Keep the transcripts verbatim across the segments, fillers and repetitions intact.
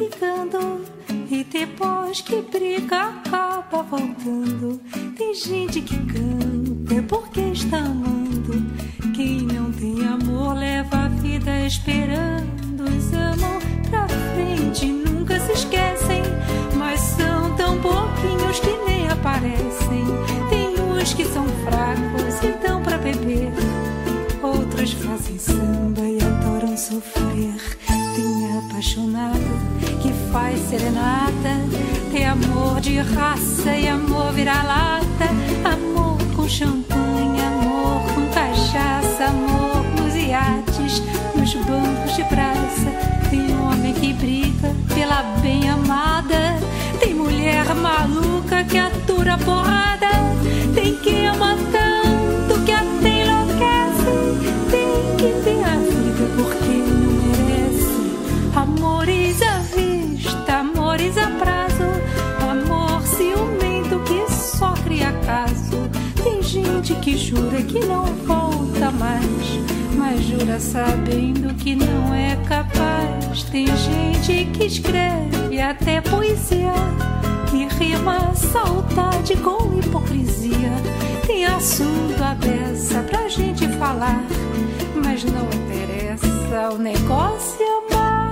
brigando e depois que briga acaba voltando. Tem gente que canta porque está amando. Quem não tem amor leva a vida esperando. Os amam pra frente, nunca se esquecem, mas são tão pouquinhos que nem aparecem. Tem uns que são fracos e dão pra beber, outros fazem samba e adoram sofrer. Tem apaixonado que faz serenata, tem amor de raça e amor vira-lata. Amor com champanhe, amor com cachaça, amor nos iates, nos bancos de praça. Tem homem que briga pela bem amada, tem mulher maluca que atura a porrada. Tem quem ama tanto que até enlouquece. Tem que ver a vida porque não merece. Amores à vista, amores a prazo, amor ciumento que só cria caso. Tem gente que jura que não volta mais, mas jura sabendo que não é capaz. Tem gente que escreve até poesia e rima saudade com hipocrisia. Tem assunto à beça pra gente falar, mas não interessa, o negócio é amar.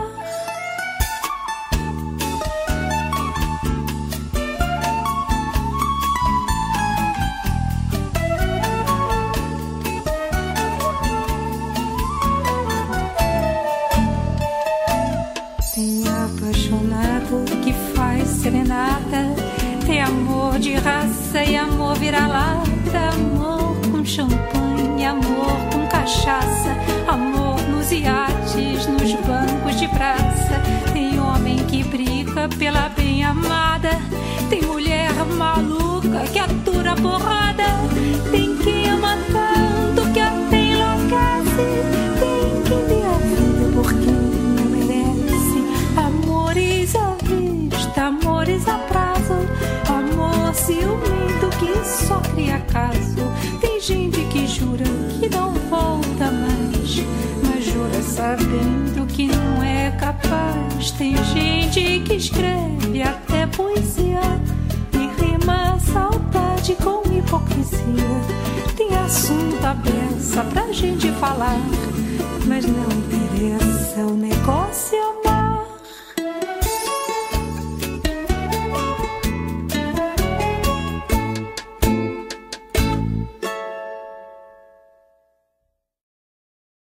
Tem apaixonado que faz serenata, tem amor de raça e amor vira-lata. Amor com champanhe, amor com cachaça, amor nos iates, nos bancos de praça. Tem homem que briga pela bem amada, tem mulher maluca que atura a porrada. Tem quem ama tanto que até enlouquece. Tem quem vê a vida porque não merece. Amores à vista, amores a prazo, amor ciumento que só cria caso. Tem gente que jura que não volta mais, mas jura sabendo que não é capaz. Tem gente que escreve até poesia e rima saudade com hipocrisia. Tem assunto à beça pra gente falar, mas não